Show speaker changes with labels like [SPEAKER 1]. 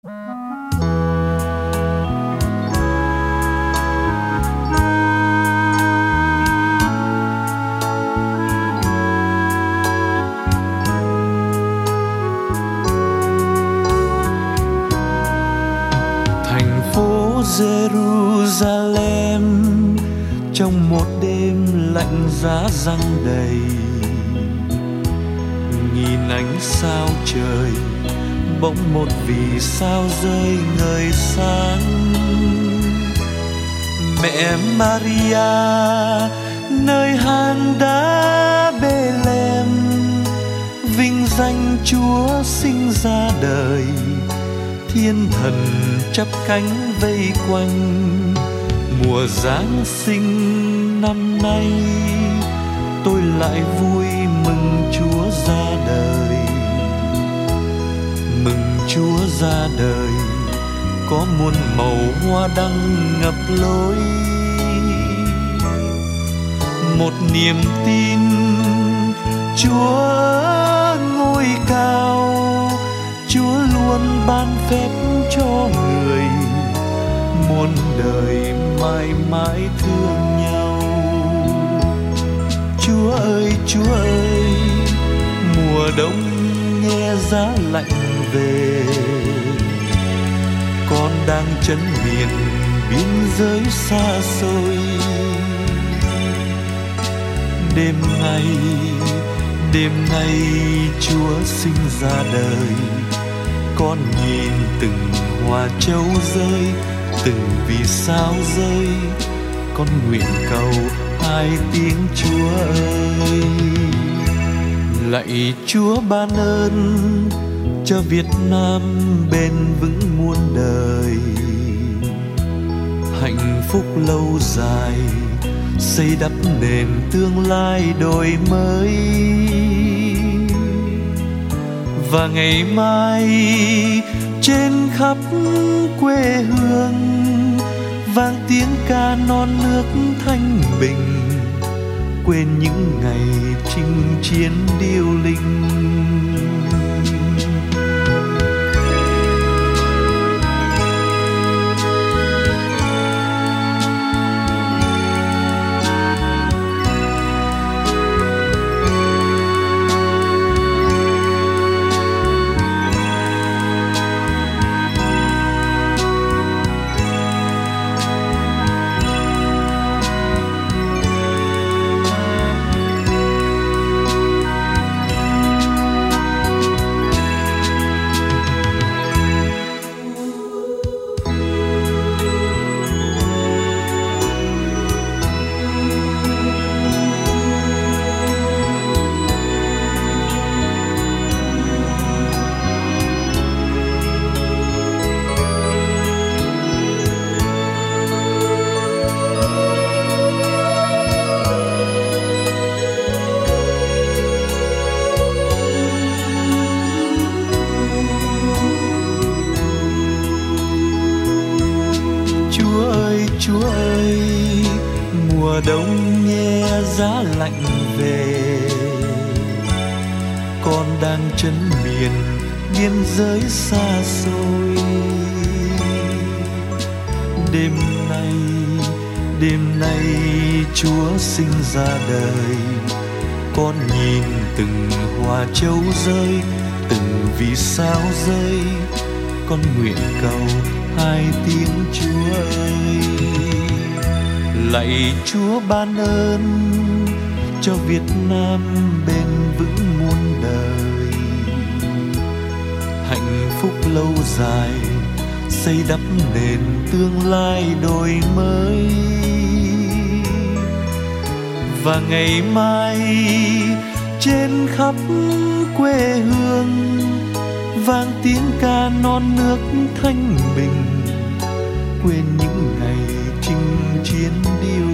[SPEAKER 1] Jerusalem trong một đêm lạnh giá giăng đầy, nhìn ánh sao trời bỗng một vì sao rơi ngời sáng. Mẹ Maria nơi hang đá Bethlehem, vinh danh Chúa sinh ra đời. Thiên thần chắp cánh vây quanh, mùa Giáng sinh năm nay tôi lại vui mừng Chúa ra đời. Mừng Chúa ra đời, có muôn màu hoa đăng ngập lối. Một niềm tin Chúa ngôi cao, Chúa luôn ban phép cho người, muôn đời mãi mãi thương nhau. Chúa ơi, Chúa ơi, mùa đông nghe giá lạnh về, con đang trấn miền biên giới xa xôi. Đêm nay Chúa sinh ra đời, con nhìn từng hoa châu rơi, từng vì sao rơi, con nguyện cầu hai tiếng Chúa ơi. Lạy Chúa ban ơn cho Việt Nam bền vững muôn đời, hạnh phúc lâu dài, xây đắp nền tương lai đổi mới. Và ngày mai trên khắp quê hương vang tiếng ca non nước thanh bình, quên những ngày chinh chiến điêu linh. Chúa ơi, mùa đông nghe giá lạnh về, con đang trấn miền biên giới xa xôi. Đêm nay Chúa sinh ra đời, con nhìn từng hoa châu rơi, từng vì sao rơi, con nguyện cầu hai tiếng Chúa ơi. Lạy Chúa ban ơn cho Việt Nam bền vững muôn đời, hạnh phúc lâu dài, xây đắp nền tương lai đổi mới. Và ngày mai trên khắp quê hương vang tiếng ca non nước thanh bình, quên những ngày chinh chiến điêu